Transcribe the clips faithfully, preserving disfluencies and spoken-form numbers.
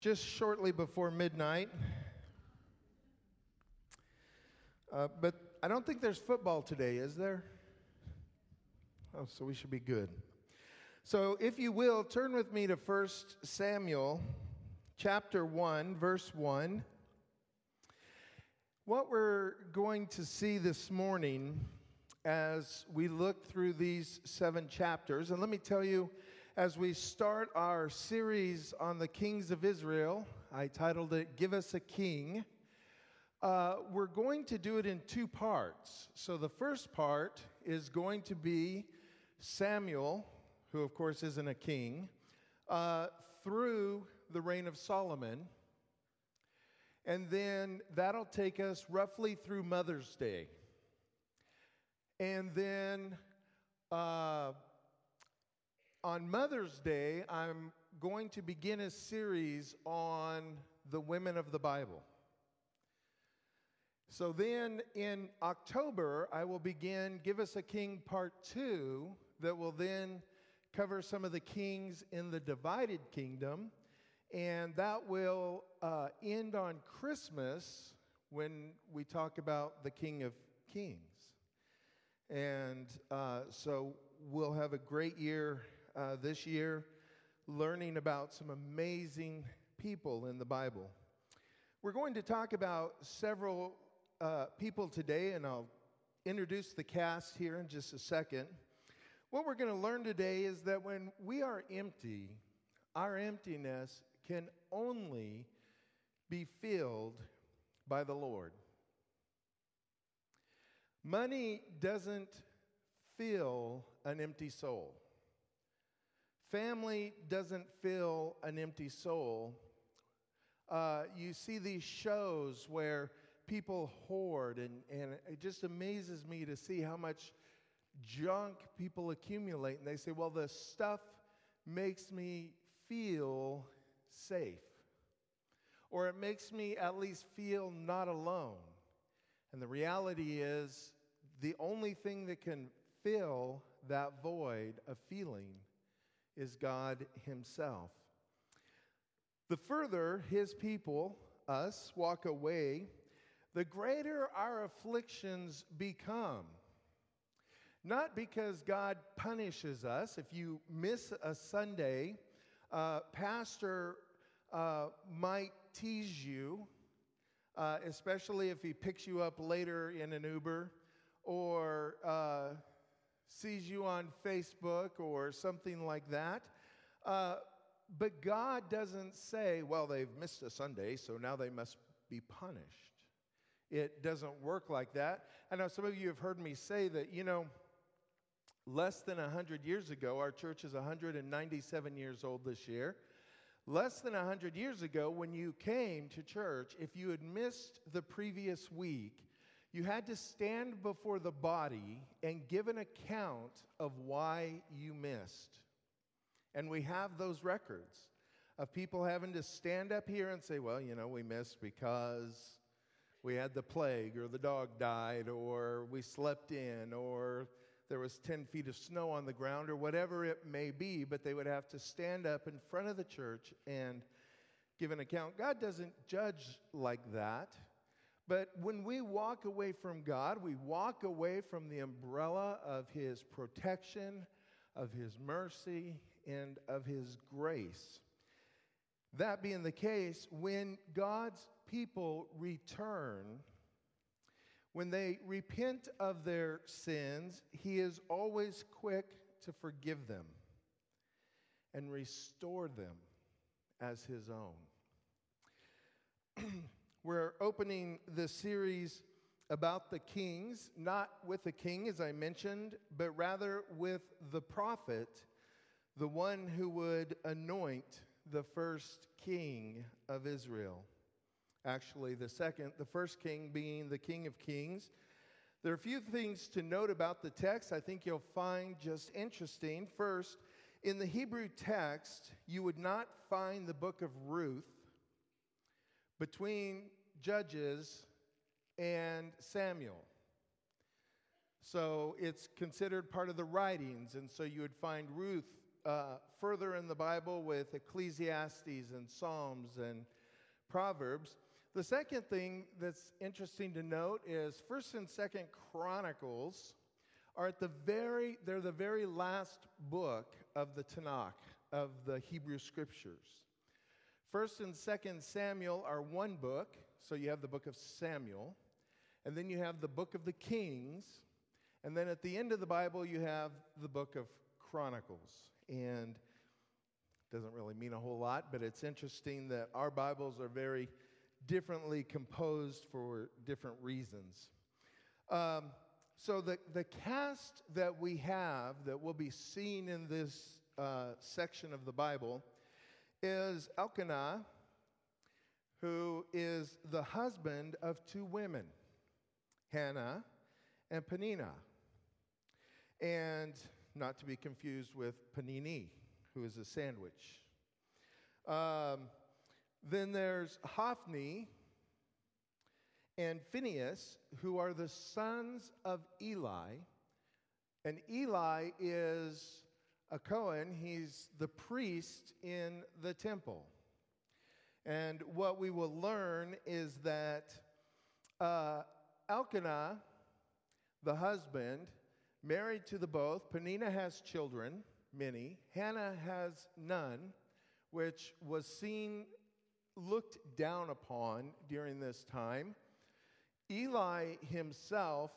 just shortly before midnight. Uh, but I don't think there's football today, is there? Oh, so we should be good. So if you will, turn with me to First Samuel chapter one, verse one. What we're going to see this morning as we look through these seven chapters, and let me tell you, as we start our series on the kings of Israel, I titled it, Give Us a King. Uh, we're going to do it in two parts. So the first part is going to be Samuel, who of course isn't a king, uh, through the reign of Solomon. And then that'll take us roughly through Mother's Day. And then uh, on Mother's Day, I'm going to begin a series on the women of the Bible. So then in October, I will begin Give Us a King Part two that will then cover some of the kings in the divided kingdom. And that will uh, end on Christmas when we talk about the King of Kings. And uh, so we'll have a great year uh, this year learning about some amazing people in the Bible. We're going to talk about several uh, people today, and I'll introduce the cast here in just a second. What we're going to learn today is that when we are empty, our emptiness can only be filled by the Lord. Money doesn't fill an empty soul. Family doesn't fill an empty soul. Uh, you see these shows where people hoard, and, and it just amazes me to see how much junk people accumulate. And they say, well, the stuff makes me feel safe. Or it makes me at least feel not alone. And the reality is, the only thing that can fill that void of feeling is God Himself. The further His people, us, walk away, the greater our afflictions become. Not because God punishes us. If you miss a Sunday, uh, Pastor uh, might tease you, uh, especially if he picks you up later in an Uber or uh, sees you on Facebook or something like that. Uh, but God doesn't say, well, they've missed a Sunday, so now they must be punished. It doesn't work like that. I know some of you have heard me say that, you know, less than one hundred years ago, our church is one hundred ninety-seven years old this year. Less than one hundred years ago, when you came to church, if you had missed the previous week, you had to stand before the body and give an account of why you missed. And we have those records of people having to stand up here and say, well, you know, we missed because we had the plague, or the dog died, or we slept in, or there was ten feet of snow on the ground, or whatever it may be, but they would have to stand up in front of the church and give an account. God doesn't judge like that. But when we walk away from God, we walk away from the umbrella of His protection, of His mercy, and of His grace. That being the case, when God's people return, when they repent of their sins, He is always quick to forgive them and restore them as His own. We're opening the series about the kings, not with the king, as I mentioned, but rather with the prophet, the one who would anoint the first king of Israel. Actually, the second, the first king being the King of Kings. There are a few things to note about the text I think you'll find just interesting. First, in the Hebrew text, you would not find the book of Ruth between Judges and Samuel. So it's considered part of the writings, and so you would find Ruth uh, further in the Bible with Ecclesiastes and Psalms and Proverbs. The second thing that's interesting to note is First and Second Chronicles are at the very, they're the very last book of the Tanakh, of the Hebrew Scriptures. First and Second Samuel are one book, so you have the book of Samuel, and then you have the book of the Kings, and then at the end of the Bible you have the book of Chronicles. And it doesn't really mean a whole lot, but it's interesting that our Bibles are very differently composed for different reasons. Um, so the, the cast that we have that will be seen in this uh, section of the Bible is Elkanah, who is the husband of two women, Hannah and Peninnah. And not to be confused with panini, who is a sandwich. Um, then there's Hophni and Phinehas, who are the sons of Eli. And Eli is a Cohen. He's the priest in the temple. And what we will learn is that uh, Elkanah, the husband, married to the both. Peninnah has children, many. Hannah has none, which was seen, looked down upon during this time. Eli himself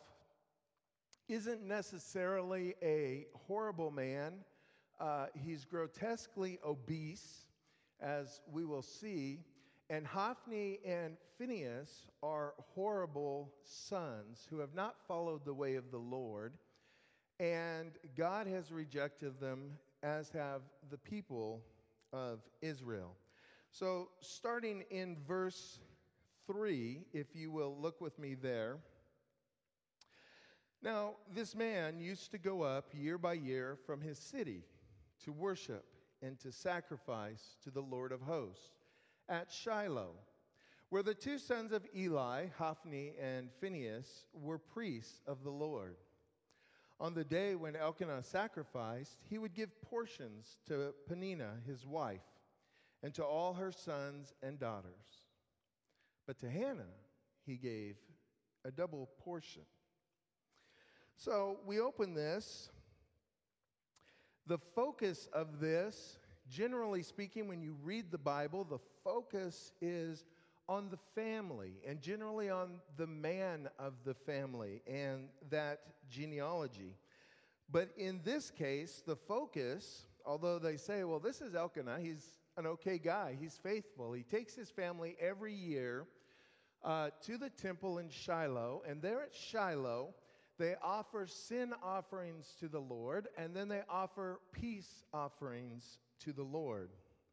isn't necessarily a horrible man. Uh, he's grotesquely obese, as we will see. And Hophni and Phinehas are horrible sons who have not followed the way of the Lord. And God has rejected them, as have the people of Israel. So starting in verse three, if you will look with me there. Now, this man used to go up year by year from his city to worship and to sacrifice to the Lord of hosts at Shiloh, where the two sons of Eli, Hophni and Phinehas, were priests of the Lord. On the day when Elkanah sacrificed, he would give portions to Peninnah, his wife, and to all her sons and daughters. But to Hannah, he gave a double portion. So we open this. The focus of this, generally speaking, when you read the Bible, the focus is on the family and generally on the man of the family and that genealogy. But in this case, the focus, although they say, well, this is Elkanah, he's an okay guy, he's faithful. He takes his family every year uh, to the temple in Shiloh, and there at Shiloh, they offer sin offerings to the Lord, and then they offer peace offerings to the Lord.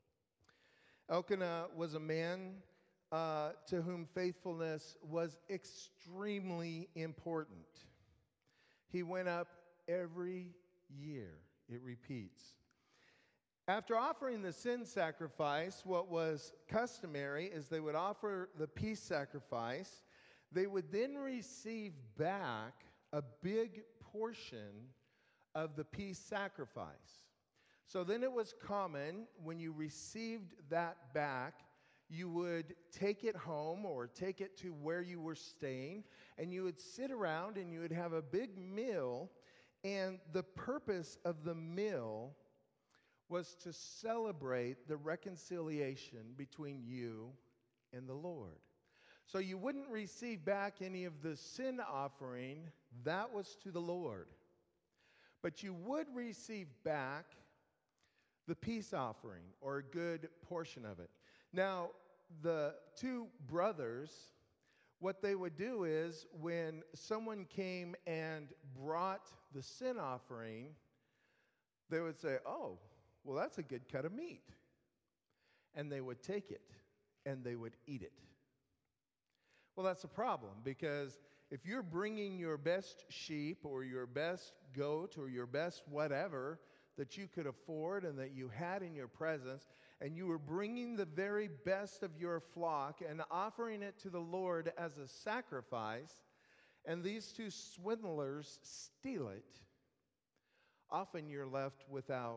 Elkanah was a man uh, to whom faithfulness was extremely important. He went up every year, it repeats. After offering the sin sacrifice, what was customary is they would offer the peace sacrifice. They would then receive back a big portion of the peace sacrifice. So then it was common when you received that back, you would take it home or take it to where you were staying, and you would sit around and you would have a big meal, and the purpose of the meal was to celebrate the reconciliation between you and the Lord. So you wouldn't receive back any of the sin offering, that was to the Lord. But you would receive back the peace offering, or a good portion of it. Now, the two brothers, what they would do is when someone came and brought the sin offering, they would say, oh, well, that's a good cut of meat. And they would take it, and they would eat it. Well, that's a problem, because if you're bringing your best sheep or your best goat or your best whatever that you could afford and that you had in your presence, and you were bringing the very best of your flock and offering it to the Lord as a sacrifice, and these two swindlers steal it, often you're left without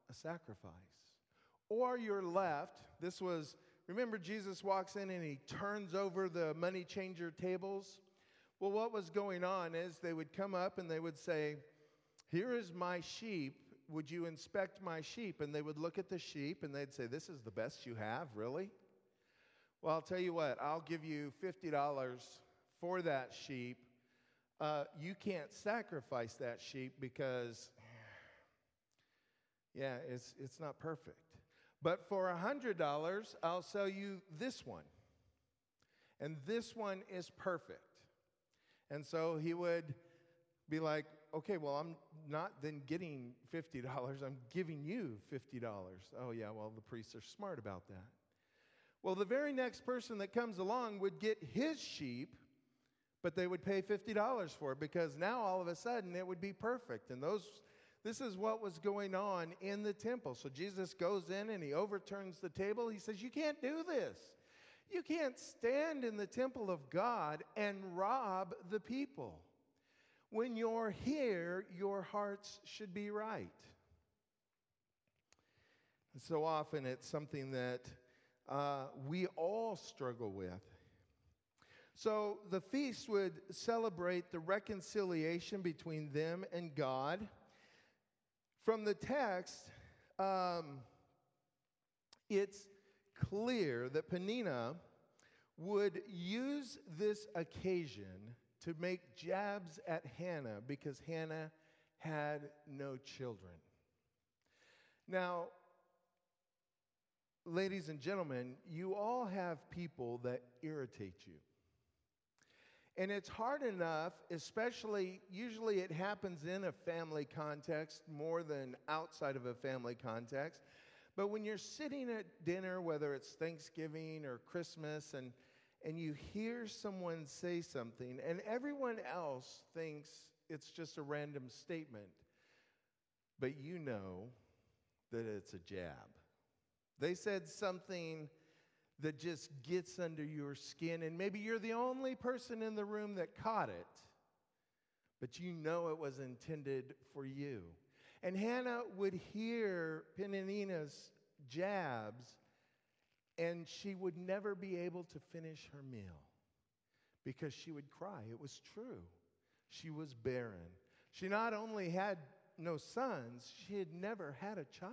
a sacrifice. Or your left, this was, remember Jesus walks in and he turns over the money changer tables? Well, what was going on is they would come up and they would say, here is my sheep. Would you inspect my sheep? And they would look at the sheep and they'd say, this is the best you have, really? Well, I'll tell you what, I'll give you fifty dollars for that sheep. Uh, you can't sacrifice that sheep because, yeah, it's, it's not perfect. But for one hundred dollars, I'll sell you this one. And this one is perfect. And so he would be like, okay, well, I'm not then getting fifty dollars. I'm giving you fifty dollars. Oh, yeah, well, the priests are smart about that. Well, the very next person that comes along would get his sheep, but they would pay fifty dollars for it because now all of a sudden it would be perfect. And those, this is what was going on in the temple. So Jesus goes in and he overturns the table. He says, you can't do this. You can't stand in the temple of God and rob the people. When you're here, your hearts should be right. And so often it's something that uh, we all struggle with. So the feast would celebrate the reconciliation between them and God. From the text, um, it's clear that Peninnah would use this occasion to make jabs at Hannah because Hannah had no children. Now, ladies and gentlemen, you all have people that irritate you. And it's hard enough, especially, usually it happens in a family context more than outside of a family context. But when you're sitting at dinner, whether it's Thanksgiving or Christmas, and, and you hear someone say something, and everyone else thinks it's just a random statement, but you know that it's a jab. They said something that just gets under your skin, and maybe you're the only person in the room that caught it, but you know it was intended for you. And Hannah would hear Peninnah's jabs, and she would never be able to finish her meal because she would cry. It was true. She was barren. She not only had no sons, she had never had a child.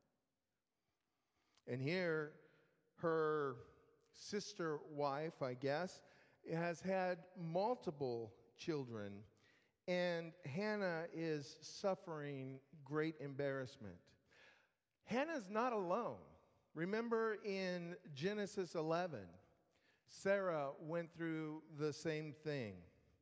And here, her sister wife, I guess, has had multiple children, and Hannah is suffering great embarrassment. Hannah's not alone. Remember in Genesis eleven, Sarah went through the same thing.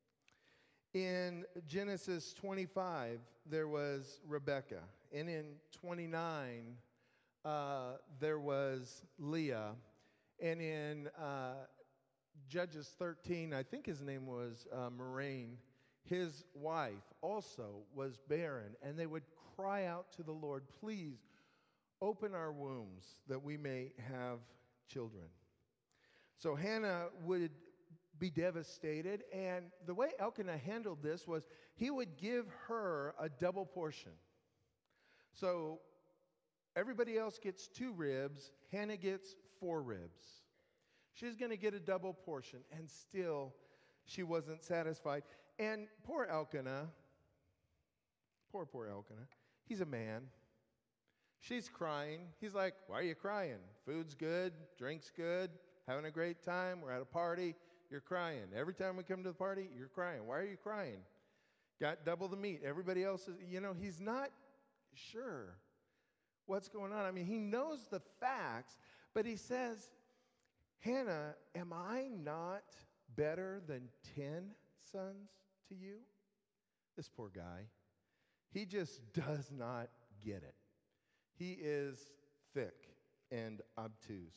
In Genesis twenty-five, there was Rebekah, and in twenty-nine, Uh, there was Leah, and in uh, Judges thirteen, I think his name was uh, Moraine, his wife also was barren, and they would cry out to the Lord, please open our wombs that we may have children. So Hannah would be devastated, and the way Elkanah handled this was he would give her a double portion. So everybody else gets two ribs. Hannah gets four ribs. She's going to get a double portion, and still she wasn't satisfied. And poor Elkanah, poor, poor Elkanah, he's a man. She's crying. He's like, why are you crying? Food's good, drink's good, having a great time. We're at a party. You're crying. Every time we come to the party, you're crying. Why are you crying? Got double the meat. Everybody else is, you know, he's not sure what's going on. I mean, he knows the facts, but he says, Hannah, am I not better than ten sons to you? This poor guy, he just does not get it. He is thick and obtuse.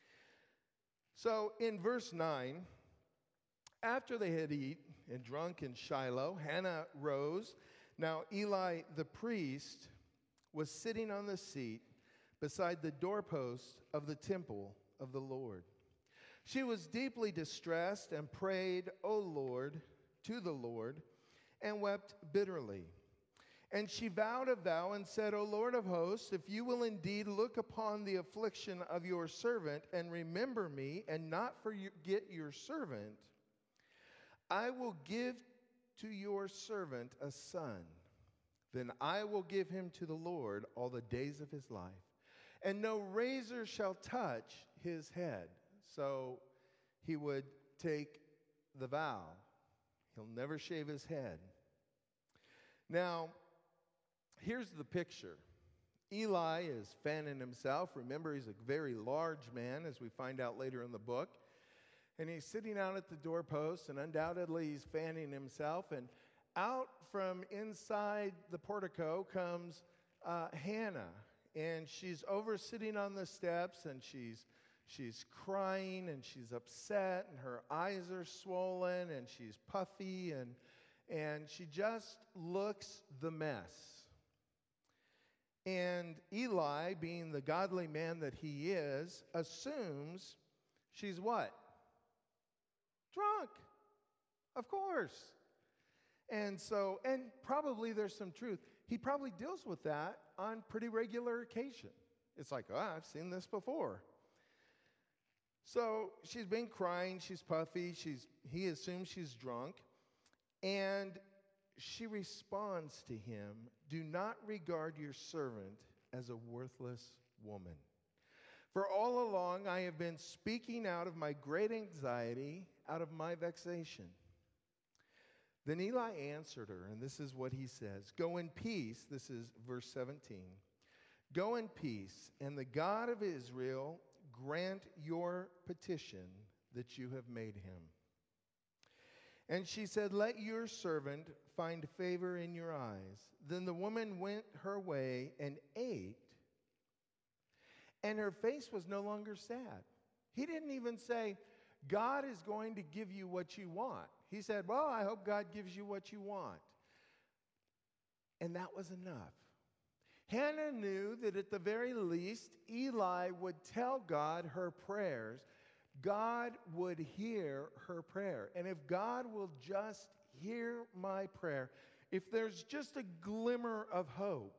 So in verse nine, after they had eaten and drunk in Shiloh, Hannah rose. Now Eli the priest was sitting on the seat beside the doorpost of the temple of the Lord. She was deeply distressed and prayed, O Lord, to the Lord, and wept bitterly. And she vowed a vow and said, O Lord of hosts, if you will indeed look upon the affliction of your servant and remember me and not forget your servant, I will give to your servant a son. Then I will give him to the Lord all the days of his life, and no razor shall touch his head. So he would take the vow. He'll never shave his head. Now, here's the picture. Eli is fanning himself. Remember, he's a very large man, as we find out later in the book. And he's sitting out at the doorpost, and undoubtedly he's fanning himself. And out from inside the portico comes uh, Hannah. And she's over sitting on the steps, and she's she's crying, and she's upset, and her eyes are swollen, and she's puffy, and, and she just looks the mess. And Eli, being the godly man that he is, assumes she's what? Drunk, of course. And so, and probably there's some truth. He probably deals with that on pretty regular occasion. It's like, oh, I've seen this before. So she's been crying, she's puffy, she's, he assumes she's drunk, and she responds to him, do not regard your servant as a worthless woman. For all along I have been speaking out of my great anxiety, out of my vexation. Then Eli answered her, and this is what he says, go in peace, this is verse seventeen, go in peace, and the God of Israel grant your petition that you have made him. And she said, let your servant find favor in your eyes. Then the woman went her way and ate, and her face was no longer sad. He didn't even say, God is going to give you what you want. He said, well, I hope God gives you what you want. And that was enough. Hannah knew that at the very least, Eli would tell God her prayers. God would hear her prayer. And if God will just hear my prayer, if there's just a glimmer of hope,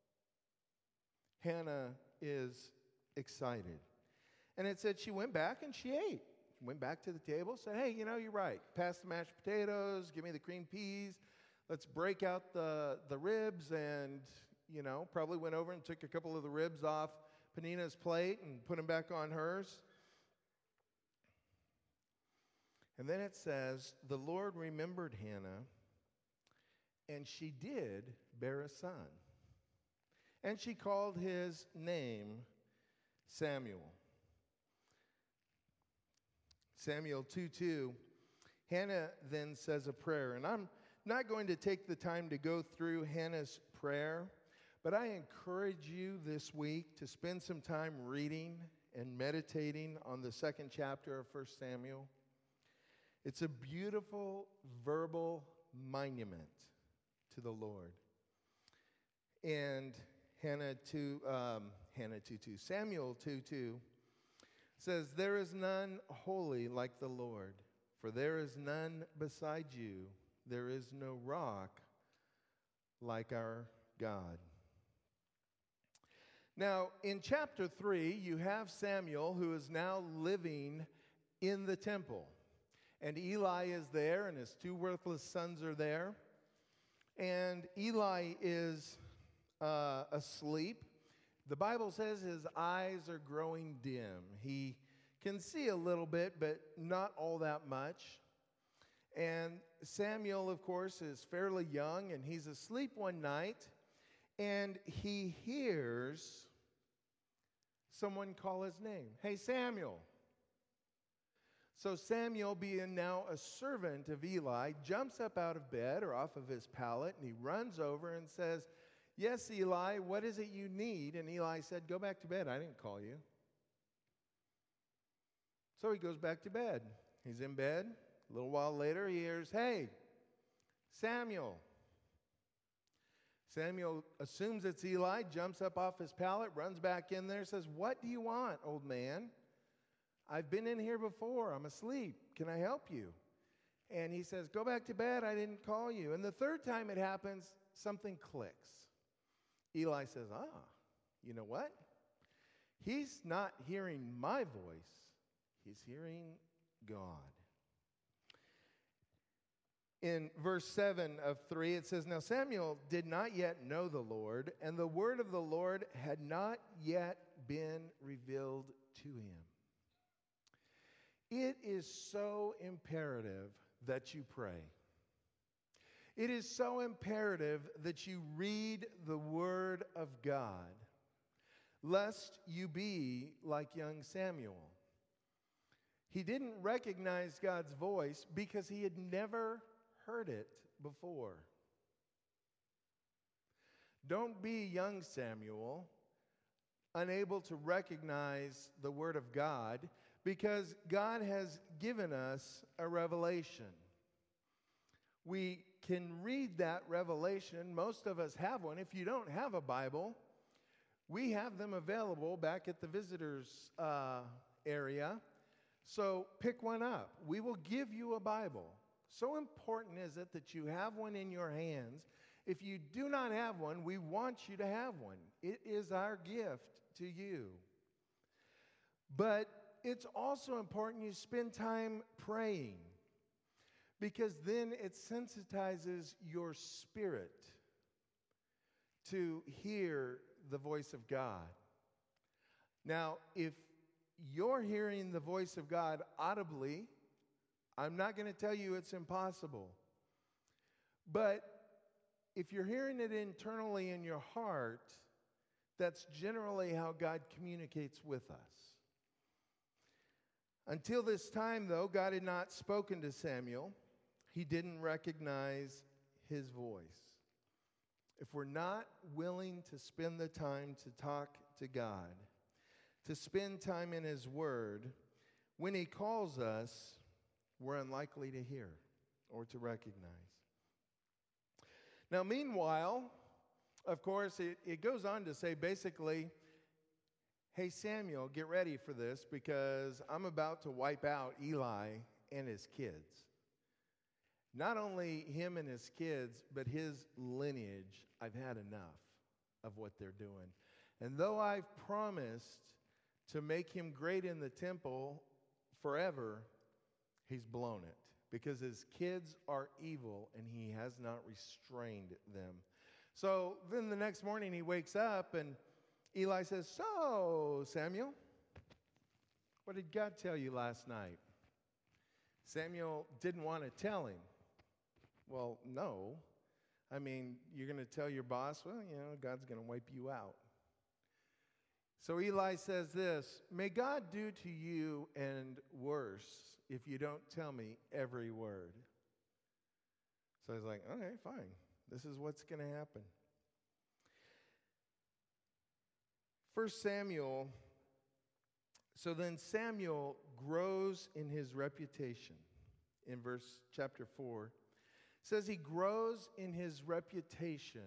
Hannah is excited. And it said she went back and she ate. She went back to the table, said, hey, you know, you're right. Pass the mashed potatoes, give me the creamed peas. Let's break out the, the ribs, and, you know, probably went over and took a couple of the ribs off Penina's plate and put them back on hers. And then it says, the Lord remembered Hannah, and she did bear a son. And she called his name Samuel. Samuel two two, Hannah then says a prayer. And I'm not going to take the time to go through Hannah's prayer, but I encourage you this week to spend some time reading and meditating on the second chapter of First Samuel. It's a beautiful verbal monument to the Lord. And Hannah two, um, Hannah two two, Samuel two two says, there is none holy like the Lord, for there is none beside you. There is no rock like our God. Now, in chapter three, you have Samuel, who is now living in the temple. And Eli is there, and his two worthless sons are there. And Eli is uh, asleep. The Bible says his eyes are growing dim. He can see a little bit, but not all that much. And Samuel, of course, is fairly young, and he's asleep one night, and he hears someone call his name. Hey, Samuel. So Samuel, being now a servant of Eli, jumps up out of bed or off of his pallet, and he runs over and says, yes, Eli, what is it you need? And Eli said, go back to bed. I didn't call you. So he goes back to bed. He's in bed. A little while later, he hears, hey, Samuel. Samuel assumes it's Eli, jumps up off his pallet, runs back in there, says, what do you want, old man? I've been in here before. I'm asleep. Can I help you? And he says, go back to bed. I didn't call you. And the third time it happens, something clicks. Eli says, ah, you know what? He's not hearing my voice. He's hearing God. In verse seven of three, it says, Now Samuel did not yet know the Lord, and the word of the Lord had not yet been revealed to him. It is so imperative that you pray. It is so imperative that you read the Word of God, lest you be like young Samuel. He didn't recognize God's voice because he had never heard it before. Don't be young Samuel, unable to recognize the Word of God, because God has given us a revelation. We can read that revelation. Most of us have one. If you don't have a Bible, we have them available back at the visitors uh, area. So pick one up. We will give you a Bible. So important is it that you have one in your hands. If you do not have one, we want you to have one. It is our gift to you. But it's also important you spend time praying, because then it sensitizes your spirit to hear the voice of God. Now, if you're hearing the voice of God audibly, I'm not going to tell you it's impossible. But if you're hearing it internally in your heart, that's generally how God communicates with us. Until this time, though, God had not spoken to Samuel. He didn't recognize his voice. If we're not willing to spend the time to talk to God, to spend time in his word, when he calls us, we're unlikely to hear or to recognize. Now, meanwhile, of course, it, it goes on to say basically, hey, Samuel, get ready for this, because I'm about to wipe out Eli and his kids. Not only him and his kids, but his lineage. I've had enough of what they're doing. And though I've promised to make him great in the temple forever, he's blown it, because his kids are evil and he has not restrained them. So then the next morning he wakes up and Eli says, so, Samuel, what did God tell you last night? Samuel didn't want to tell him. Well, no. I mean, you're going to tell your boss, well, you know, God's going to wipe you out. So Eli says this, may God do to you and worse if you don't tell me every word. So he's like, okay, fine. This is what's going to happen. First Samuel, so then Samuel grows in his reputation. In verse chapter four, it says he grows in his reputation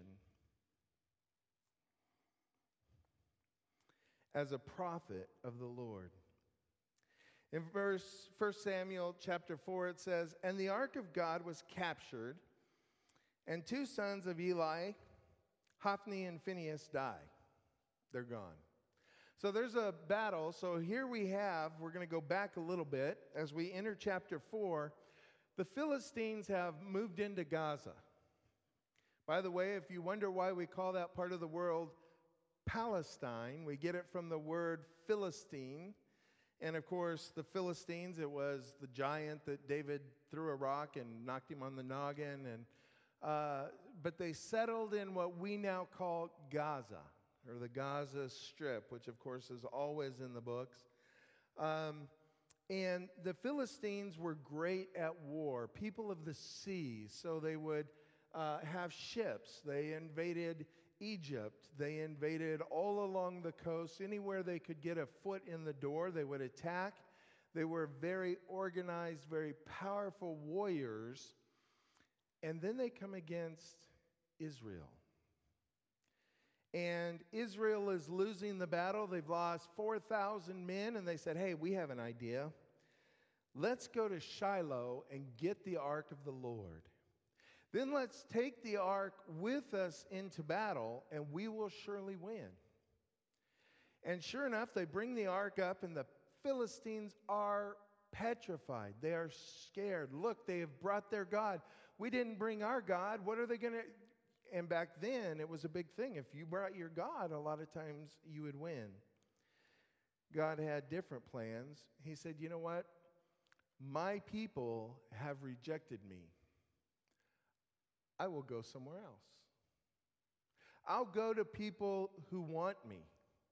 as a prophet of the Lord. In verse First Samuel chapter four, it says, and the ark of God was captured, and two sons of Eli, Hophni and Phinehas, die. They're gone. So there's a battle. So here we have, we're going to go back a little bit. As we enter chapter four, the Philistines have moved into Gaza. By the way, if you wonder why we call that part of the world Palestine, we get it from the word Philistine. And of course, the Philistines, it was the giant that David threw a rock and knocked him on the noggin. And uh, but they settled in what we now call Gaza, or the Gaza Strip, which of course is always in the books. Um, and the Philistines were great at war, people of the sea, so they would uh, have ships. They invaded Egypt. They invaded all along the coast. Anywhere they could get a foot in the door, they would attack. They were very organized, very powerful warriors. And then they come against Israel. And Israel is losing the battle. They've lost four thousand men, and they said, hey, we have an idea. Let's go to Shiloh and get the ark of the Lord. Then let's take the ark with us into battle, and we will surely win. And sure enough, they bring the ark up, and the Philistines are petrified. They are scared. Look, they have brought their God. We didn't bring our God. What are they going to... And back then, it was a big thing. If you brought your God, a lot of times you would win. God had different plans. He said, you know what? My people have rejected me. I will go somewhere else. I'll go to people who want me.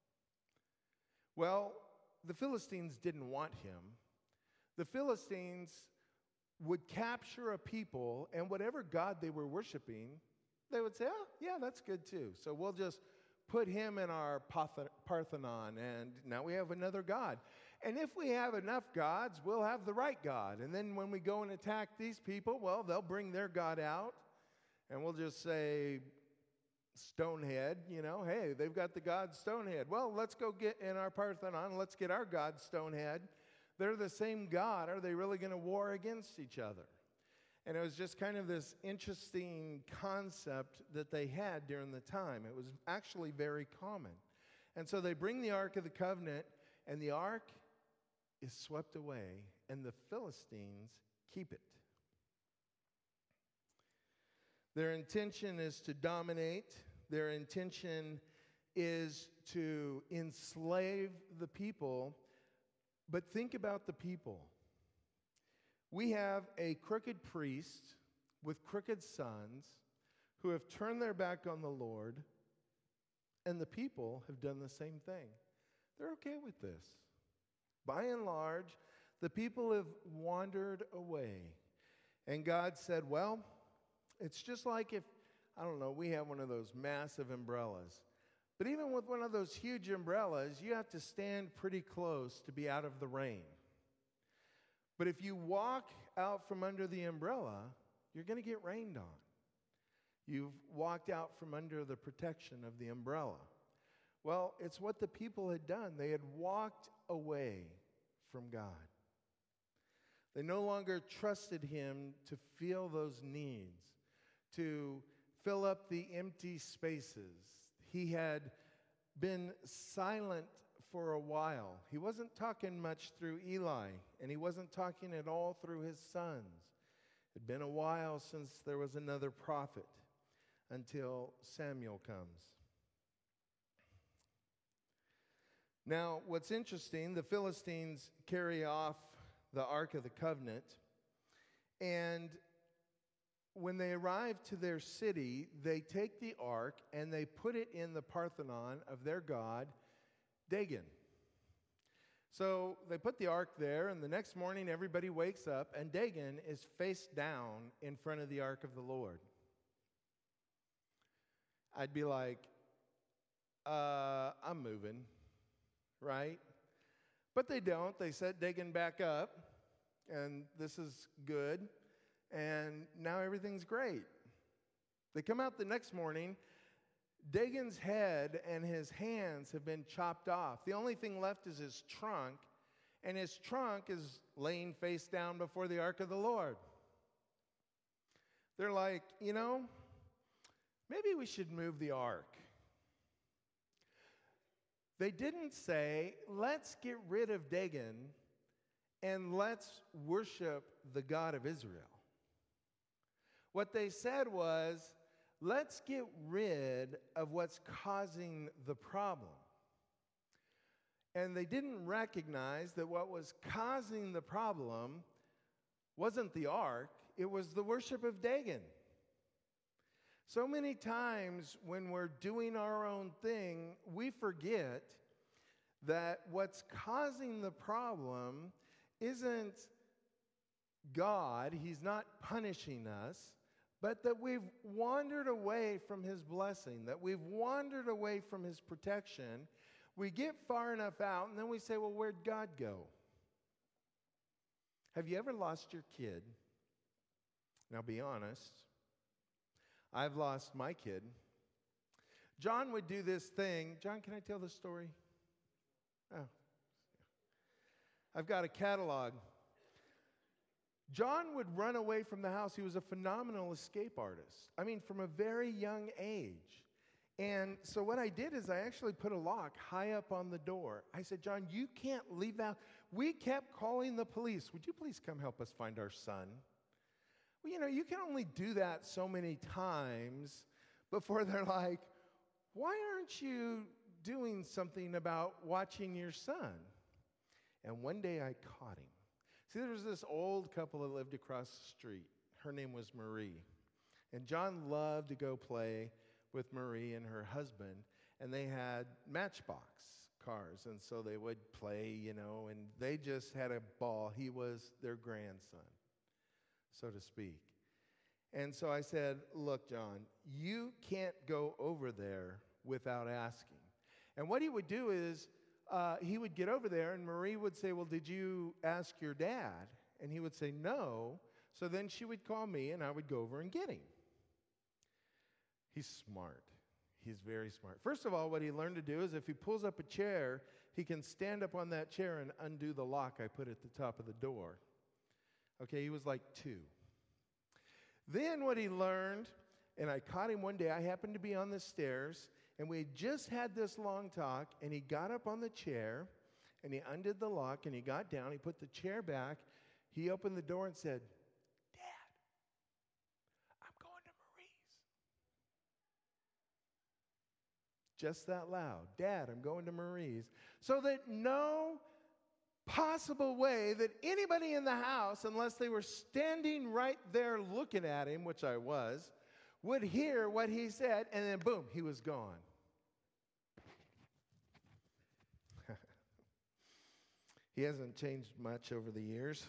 Well, the Philistines didn't want him. The Philistines would capture a people, and whatever god they were worshiping, they would say, oh, yeah, that's good too. So we'll just put him in our Parthenon, and now we have another god. And if we have enough gods, we'll have the right God. And then when we go and attack these people, well, they'll bring their god out, and we'll just say, Stonehead, you know, hey, they've got the god Stonehead. Well, let's go get in our Parthenon, let's get our god Stonehead. They're the same God. Are they really going to war against each other? And it was just kind of this interesting concept that they had during the time. It was actually very common. And so they bring the Ark of the Covenant, and the Ark is swept away, and the Philistines keep it. Their intention is to dominate. Their intention is to enslave the people. But think about the people. We have a crooked priest with crooked sons who have turned their back on the Lord, and the people have done the same thing. They're okay with this. By and large, the people have wandered away. And God said, well, it's just like if, I don't know, we have one of those massive umbrellas. But even with one of those huge umbrellas, you have to stand pretty close to be out of the rain. But if you walk out from under the umbrella, you're going to get rained on. You've walked out from under the protection of the umbrella. Well, it's what the people had done. They had walked away from God. They no longer trusted him to fill those needs, to fill up the empty spaces. He had been silent for a while. He wasn't talking much through Eli, and he wasn't talking at all through his sons. It had been a while since there was another prophet until Samuel comes. Now, what's interesting, the Philistines carry off the Ark of the Covenant, and when they arrive to their city, they take the ark and they put it in the Parthenon of their god, Dagon. So they put the ark there, and the next morning everybody wakes up, and Dagon is face down in front of the ark of the Lord. I'd be like, uh, I'm moving, right? But they don't. They set Dagon back up, and this is good. And now everything's great. They come out the next morning. Dagon's head and his hands have been chopped off. The only thing left is his trunk, and his trunk is laying face down before the ark of the Lord. They're like, you know, maybe we should move the ark. They didn't say, let's get rid of Dagon and let's worship the God of Israel. What they said was, let's get rid of what's causing the problem. And they didn't recognize that what was causing the problem wasn't the ark, it was the worship of Dagon. So many times when we're doing our own thing, we forget that what's causing the problem isn't God, he's not punishing us, but that we've wandered away from his blessing, that we've wandered away from his protection. We get far enough out, and then we say, well, where'd God go? Have you ever lost your kid? Now, be honest. I've lost my kid. John would do this thing. John, can I tell this story? Oh. I've got a catalog. John would run away from the house. He was a phenomenal escape artist. I mean, from a very young age. And so what I did is I actually put a lock high up on the door. I said, John, you can't leave out. We kept calling the police. Would you please come help us find our son? Well, you know, you can only do that so many times before they're like, why aren't you doing something about watching your son? And one day I caught him. See, there was this old couple that lived across the street. Her name was Marie. And John loved to go play with Marie and her husband, and they had Matchbox cars, and so they would play, you know, and they just had a ball. He was their grandson, so to speak. And so I said, look, John, you can't go over there without asking. And what he would do is uh, he would get over there, and Marie would say, well, did you ask your dad? And he would say, no. So then she would call me, and I would go over and get him. He's smart. He's very smart. First of all, what he learned to do is if he pulls up a chair, he can stand up on that chair and undo the lock I put at the top of the door. Okay, he was like two. Then what he learned, and I caught him one day, I happened to be on the stairs, and we had just had this long talk, and he got up on the chair, and he undid the lock, and he got down, he put the chair back, he opened the door and said, Dad, I'm going to Marie's. Just that loud. Dad, I'm going to Marie's. So that no possible way that anybody in the house, unless they were standing right there looking at him, which I was, would hear what he said, and then boom, he was gone. He hasn't changed much over the years.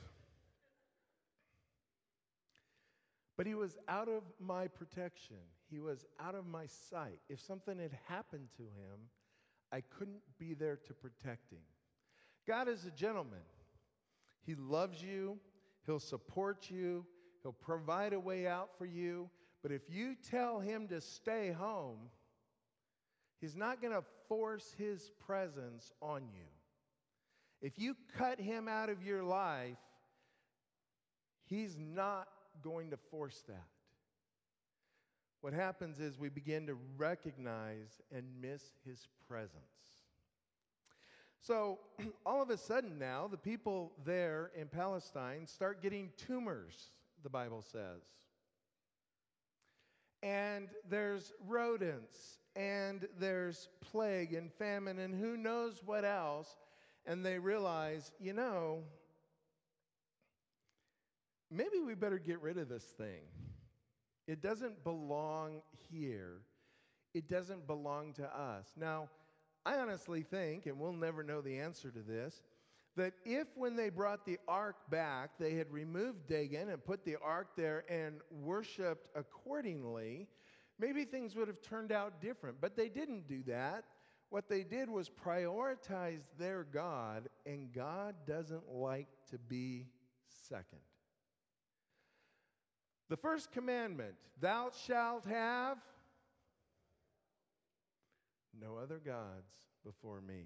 But he was out of my protection. He was out of my sight. If something had happened to him, I couldn't be there to protect him. God is a gentleman. He loves you. He'll support you. He'll provide a way out for you. But if you tell him to stay home, he's not going to force his presence on you. If you cut him out of your life, he's not going to force that. What happens is we begin to recognize and miss his presence. So all of a sudden now, the people there in Palestine start getting tumors, the Bible says. And there's rodents, and there's plague and famine, and who knows what else. And they realize, you know, maybe we better get rid of this thing. It doesn't belong here. It doesn't belong to us. Now, I honestly think, and we'll never know the answer to this, that if when they brought the ark back, they had removed Dagon and put the ark there and worshiped accordingly, maybe things would have turned out different. But they didn't do that. What they did was prioritize their God, and God doesn't like to be second. The first commandment, thou shalt have no other gods before me.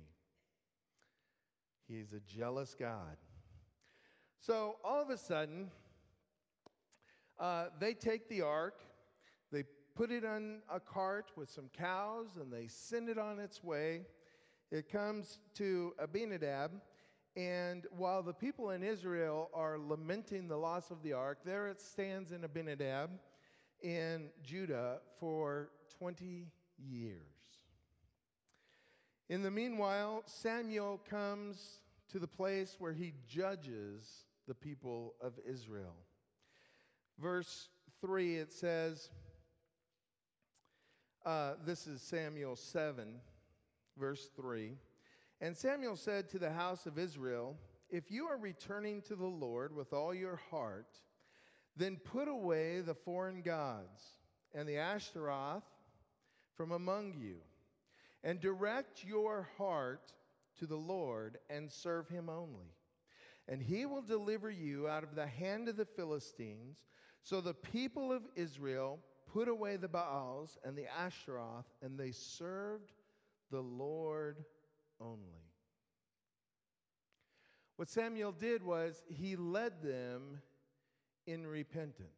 He is a jealous God. So all of a sudden, uh, they take the ark, they put it on a cart with some cows, and they send it on its way. It comes to Abinadab, and while the people in Israel are lamenting the loss of the ark, there it stands in Abinadab in Judah for twenty years. In the meanwhile, Samuel comes to the place where he judges the people of Israel. Verse three, it says, uh, this is Samuel seven, verse three. And Samuel said to the house of Israel, if you are returning to the Lord with all your heart, then put away the foreign gods and the Ashtaroth from among you, and direct your heart to the Lord and serve him only. And he will deliver you out of the hand of the Philistines. So the people of Israel put away the Baals and the Ashtaroth, and they served the Lord only. What Samuel did was he led them in repentance.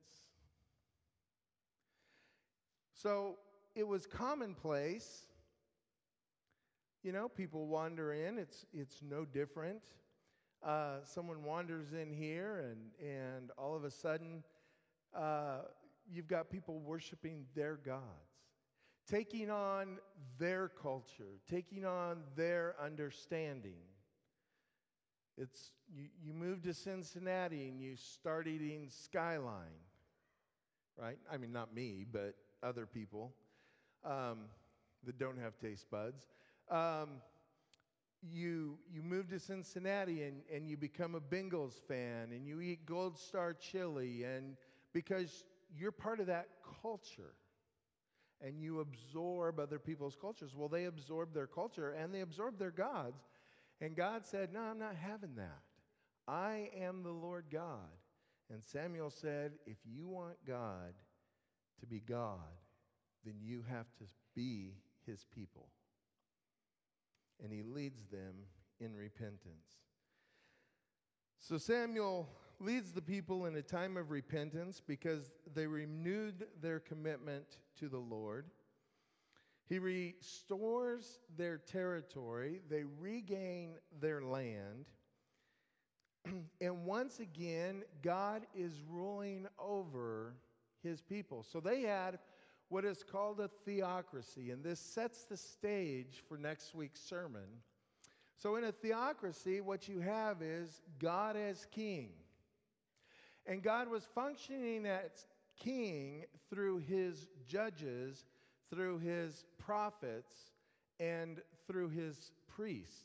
So it was commonplace. You know, people wander in. It's it's no different. Uh, someone wanders in here, and and all of a sudden, uh, you've got people worshiping their gods, taking on their culture, taking on their understanding. It's you, you move to Cincinnati and you start eating Skyline, right? I mean, not me, but other people um, that don't have taste buds. Um, you you move to Cincinnati and, and you become a Bengals fan and you eat Gold Star chili, and because you're part of that culture and you absorb other people's cultures. Well, they absorb their culture and they absorb their gods. And God said, no, I'm not having that. I am the Lord God. And Samuel said, if you want God to be God, then you have to be his people. And he leads them in repentance. So Samuel leads the people in a time of repentance because they renewed their commitment to the Lord. He restores their territory. They regain their land. And once again, God is ruling over his people. So they had what is called a theocracy, and this sets the stage for next week's sermon. So in a theocracy, what you have is God as king. And God was functioning as king through his judges, through his prophets, and through his priests.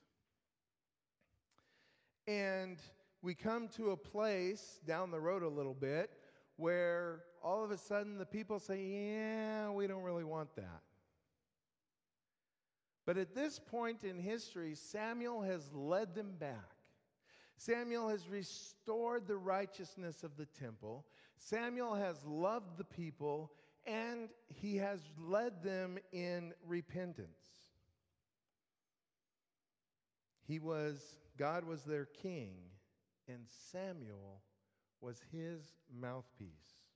And we come to a place down the road a little bit where all of a sudden the people say, yeah, we don't really want that. But at this point in history, Samuel has led them back. Samuel has restored the righteousness of the temple. Samuel has loved the people, and he has led them in repentance. He was, God was their king, and Samuel was his mouthpiece.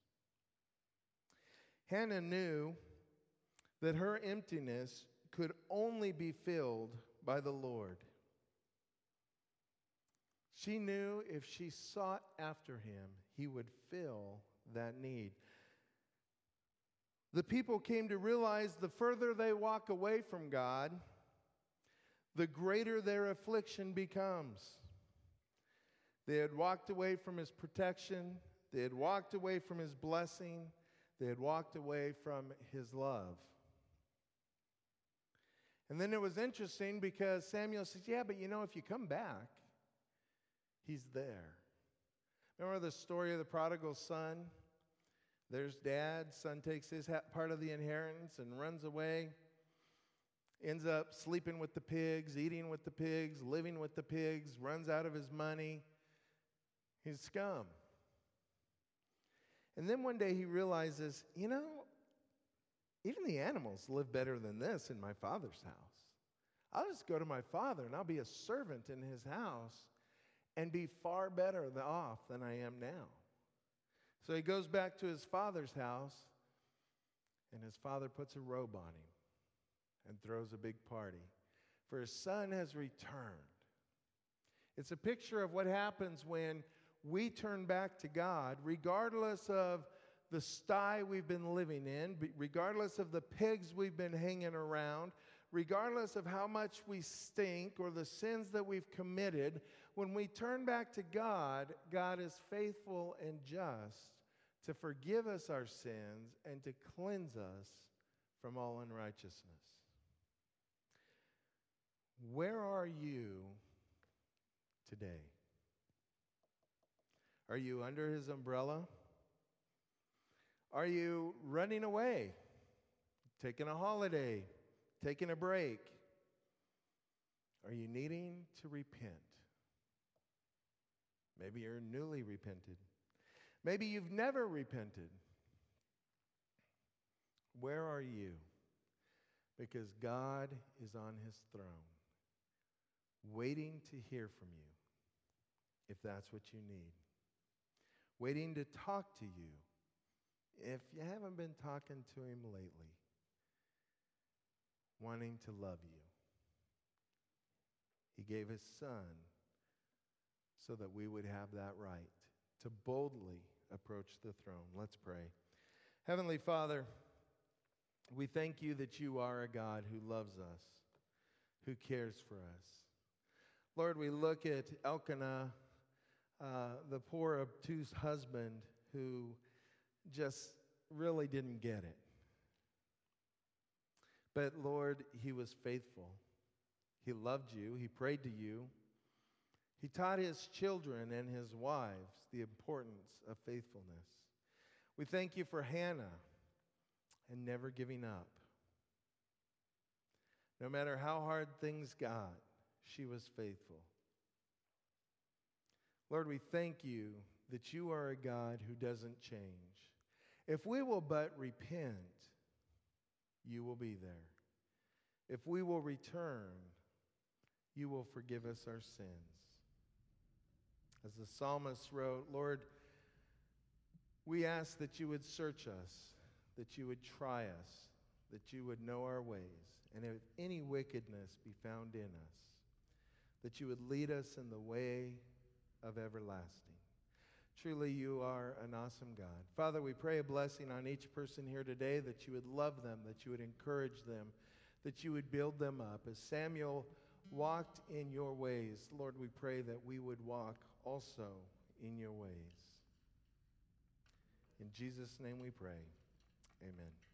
Hannah knew that her emptiness could only be filled by the Lord. She knew if she sought after him, he would fill that need. The people came to realize the further they walk away from God, the greater their affliction becomes. They had walked away from his protection. They had walked away from his blessing. They had walked away from his love. And then it was interesting because Samuel says, yeah, but you know, if you come back, he's there. Remember the story of the prodigal son? There's dad. Son takes his ha- part of the inheritance and runs away. Ends up sleeping with the pigs, eating with the pigs, living with the pigs, runs out of his money. He's scum. And then one day he realizes, you know, even the animals live better than this in my father's house. I'll just go to my father and I'll be a servant in his house and be far better off than I am now. So he goes back to his father's house, and his father puts a robe on him and throws a big party. For his son has returned. It's a picture of what happens when we turn back to God, regardless of the sty we've been living in, regardless of the pigs we've been hanging around, regardless of how much we stink or the sins that we've committed. When we turn back to God, God is faithful and just to forgive us our sins and to cleanse us from all unrighteousness. Where are you today? Are you under his umbrella? Are you running away, taking a holiday, taking a break? Are you needing to repent? Maybe you're newly repented. Maybe you've never repented. Where are you? Because God is on his throne, waiting to hear from you, if that's what you need. waiting to talk to you. If you haven't been talking to him lately, wanting to love you. He gave his son so that we would have that right to boldly approach the throne. Let's pray. Heavenly Father, we thank you that you are a God who loves us, who cares for us. Lord, we look at Elkanah, uh, the poor obtuse husband who just really didn't get it. But Lord, he was faithful. He loved you. He prayed to you. He taught his children and his wives the importance of faithfulness. We thank you for Hannah and never giving up. No matter how hard things got, she was faithful. Lord, we thank you that you are a God who doesn't change. If we will but repent, you will be there. If we will return, you will forgive us our sins. As the psalmist wrote, Lord, we ask that you would search us, that you would try us, that you would know our ways, and if any wickedness be found in us, that you would lead us in the way of everlasting. Truly, you are an awesome God. Father, we pray a blessing on each person here today, that you would love them, that you would encourage them, that you would build them up. As Samuel walked in your ways, Lord, we pray that we would walk also in your ways. In Jesus' name we pray. Amen.